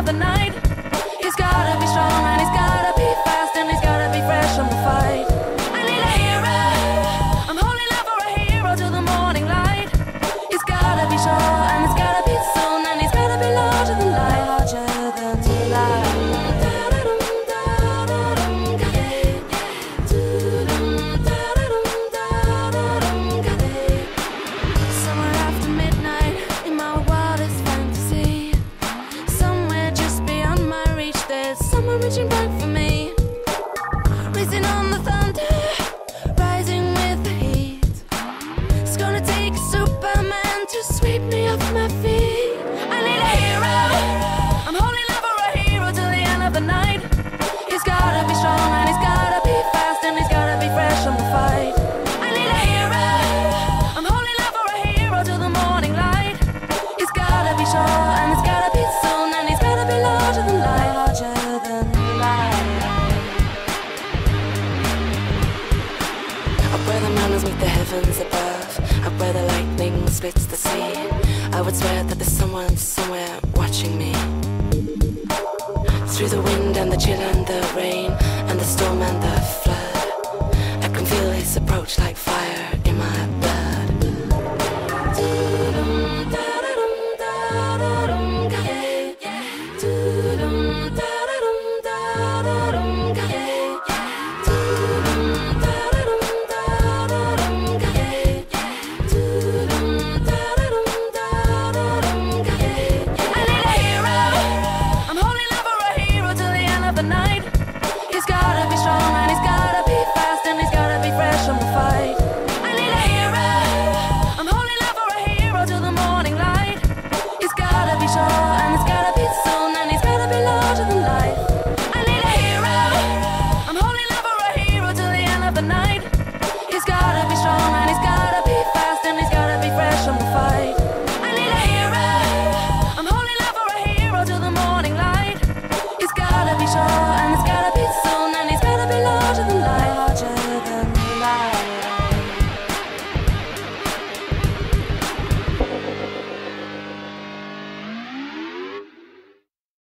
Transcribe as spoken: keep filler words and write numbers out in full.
the night. He's gotta be strong and he's gotta be fast and he's gotta be fresh on the fight. I need a hero. I'm holding out for a hero till the morning light. He's gotta be sure and he's gotta be soon and he's gotta be larger than life, larger than life. Reaching back for me, racing on the thunder, rising with the heat. It's gonna take a Superman to sweep me off my feet. I need a hero. I'm holding out for a hero till the end of the night. He's gotta be strong and he's gotta be fast and he's gotta be fresh on the fight. I need a hero. I'm holding out for a hero till the morning light. He's gotta be sure and he's gotta be soon and he's gotta be larger than life, larger than where the mountains meet the heavens above, up where the lightning splits the sea. I would swear that there's someone somewhere watching me. Through the wind and the chill and the rain and the storm and the flood, I can feel his approach like fire.